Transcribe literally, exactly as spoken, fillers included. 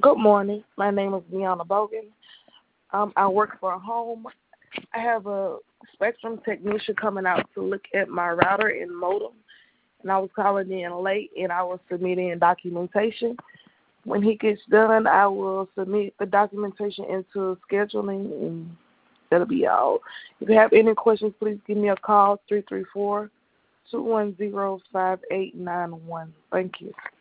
Good morning. My name is Deanna Bogan. Um, I work for a home. I have a Spectrum technician coming out to look at my router and modem, and I was calling in late, and I was submitting documentation. When he gets done, I will submit the documentation into scheduling, and that'll be all. If you have any questions, please give me a call, three three four, two one zero, five eight nine one. Thank you.